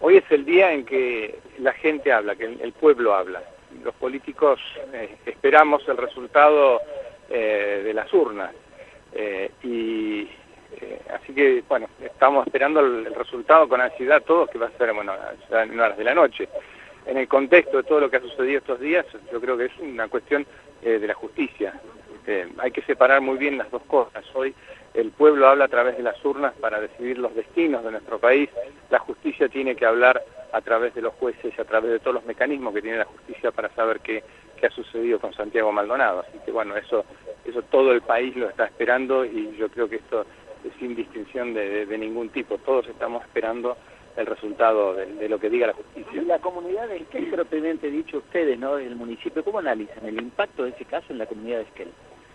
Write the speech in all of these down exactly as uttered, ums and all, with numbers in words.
hoy es el día en que la gente habla, que el, el pueblo habla. Los políticos eh, esperamos el resultado eh, de las urnas. Eh, y eh, así que, bueno, estamos esperando el, el resultado con ansiedad todos, que va a ser, bueno, ya en horas de la noche. En el contexto de todo lo que ha sucedido estos días, yo creo que es una cuestión eh, de la justicia. Eh, hay que separar muy bien las dos cosas. Hoy el pueblo habla a través de las urnas para decidir los destinos de nuestro país. La justicia tiene que hablar a través de los jueces y a través de todos los mecanismos que tiene la justicia para saber qué, qué ha sucedido con Santiago Maldonado. Así que, bueno, eso, eso todo el país lo está esperando y yo creo que esto es sin distinción de, de, de ningún tipo. Todos estamos esperando el resultado de, de lo que diga la justicia. Y la comunidad de Esquel, propiamente dicho, ustedes, ¿no?, el municipio, ¿cómo analizan el impacto de ese caso en la comunidad de Esquel?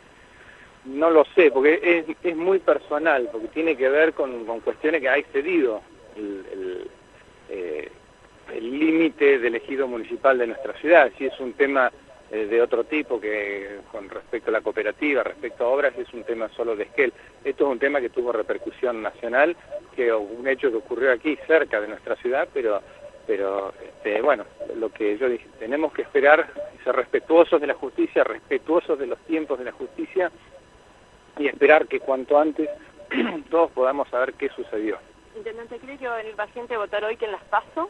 No lo sé, porque es, es muy personal, porque tiene que ver con, con cuestiones que ha excedido el, el, eh, el límite del ejido municipal de nuestra ciudad. Si es un tema eh, de otro tipo, que con respecto a la cooperativa, respecto a obras, es un tema solo de Esquel. Esto es un tema que tuvo repercusión nacional, que un hecho que ocurrió aquí cerca de nuestra ciudad, pero pero este, bueno, lo que yo dije, tenemos que esperar, ser respetuosos de la justicia, respetuosos de los tiempos de la justicia y esperar que cuanto antes todos podamos saber qué sucedió. Intendente, ¿cree que va a venir más gente a votar hoy que en las PASO?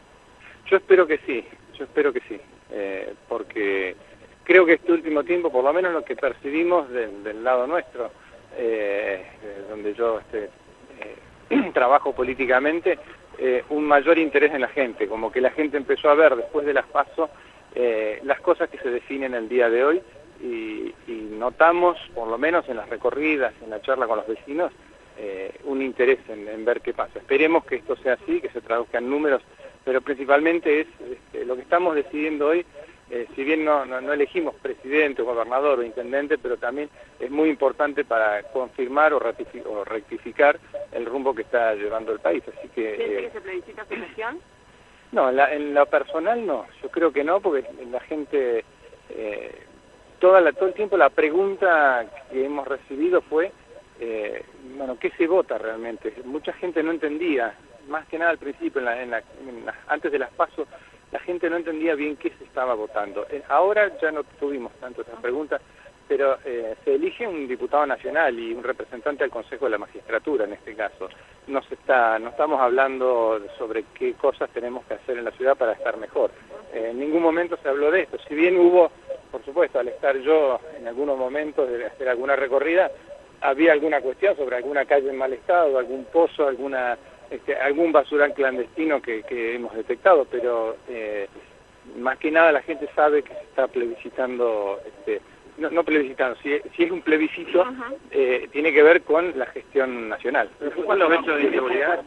Yo espero que sí, yo espero que sí, eh, porque creo que este último tiempo, por lo menos lo que percibimos del, del lado nuestro, eh, donde yo este, eh, trabajo políticamente, eh, un mayor interés en la gente, como que la gente empezó a ver después de las PASO eh, las cosas que se definen el día de hoy y, y notamos, por lo menos en las recorridas, en la charla con los vecinos, eh, un interés en, en ver qué pasa. Esperemos que esto sea así, que se traduzca en números, pero principalmente es este, lo que estamos decidiendo hoy. Eh, si bien no, no, no elegimos presidente, gobernador o intendente, pero también es muy importante para confirmar o, o rectificar el rumbo que está llevando el país. Así que, ¿Piensa eh, que se plebiscita su gestión? No, en, la, en lo personal no, yo creo que no, porque la gente, eh, toda la, todo el tiempo la pregunta que hemos recibido fue, eh, bueno, ¿qué se vota realmente? Mucha gente no entendía, más que nada al principio, en la, en la, en la, antes de las PASO, la gente no entendía bien qué se estaba votando. Eh, ahora ya no tuvimos tanto esas preguntas, pero eh, se elige un diputado nacional y un representante al Consejo de la Magistratura en este caso. No, se está, no estamos hablando sobre qué cosas tenemos que hacer en la ciudad para estar mejor. Eh, en ningún momento se habló de esto. Si bien hubo, por supuesto, al estar yo en algunos momentos de hacer alguna recorrida, había alguna cuestión sobre alguna calle en mal estado, algún pozo, alguna... Este, algún basural clandestino que, que hemos detectado, pero eh, más que nada la gente sabe que se está plebiscitando, este, no, no plebiscitando, si, si es un plebiscito, uh-huh. eh, tiene que ver con la gestión nacional. ¿Cuál es los hechos de inseguridad?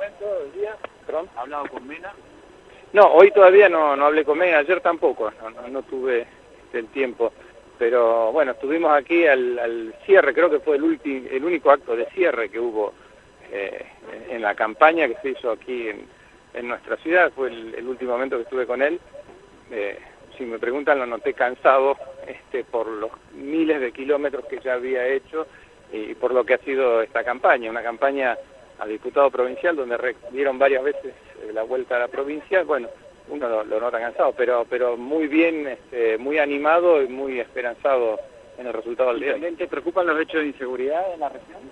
¿Ha hablado con Mena? No, hoy todavía no, no hablé con Mena, ayer tampoco, no, no, no tuve el tiempo, pero bueno, estuvimos aquí al, al cierre, creo que fue el, ulti, el único acto de cierre que hubo Eh, en la campaña que se hizo aquí en, en nuestra ciudad. Fue el, el último momento que estuve con él. Eh, si me preguntan, lo noté cansado este, por los miles de kilómetros que ya había hecho y por lo que ha sido esta campaña, una campaña a diputado provincial donde dieron varias veces la vuelta a la provincia. Bueno, uno lo, lo nota cansado, pero, pero muy bien, este, muy animado y muy esperanzado en el resultado del día. ¿Te preocupan los hechos de inseguridad en la región?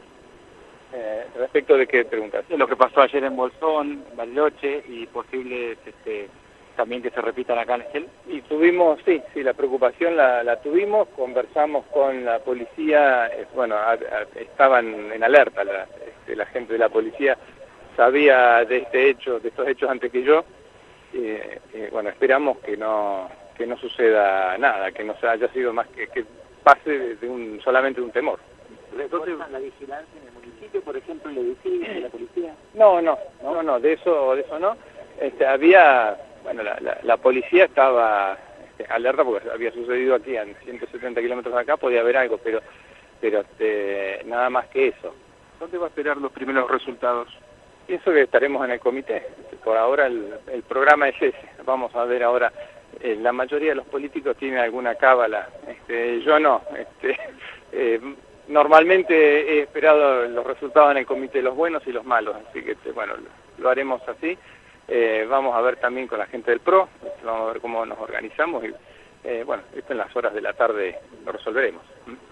Eh, respecto de qué preguntas. Lo que pasó ayer en Bolsón, Bariloche y posibles este, también que se repitan acá en Esquel. Y tuvimos, sí, sí, la preocupación la, la tuvimos, conversamos con la policía, eh, bueno, a, a, estaban en alerta, la, este, la gente de la policía sabía de este hecho, de estos hechos antes que yo. Eh, eh, bueno, esperamos que no que no suceda nada, que no se haya sido más que, que pase de, de un, solamente de un temor. ¿Refuerzan la vigilancia en el municipio, por ejemplo, el edificio de la policía? No, no, no, no, de eso, de eso no. Este, había, bueno, la, la, la policía estaba este, alerta porque había sucedido aquí a ciento setenta kilómetros de acá, podía haber algo, pero, pero este, nada más que eso. ¿Dónde va a esperar los primeros resultados? Pienso que estaremos en el comité. Por ahora el, el programa es ese. Vamos a ver ahora. Eh, la mayoría de los políticos tienen alguna cábala. Este, yo no. Este, eh, Normalmente he esperado los resultados en el comité, los buenos y los malos, así que bueno, lo haremos así. Eh, vamos a ver también con la gente del P R O, vamos a ver cómo nos organizamos y, eh, bueno, esto en las horas de la tarde lo resolveremos. ¿Mm?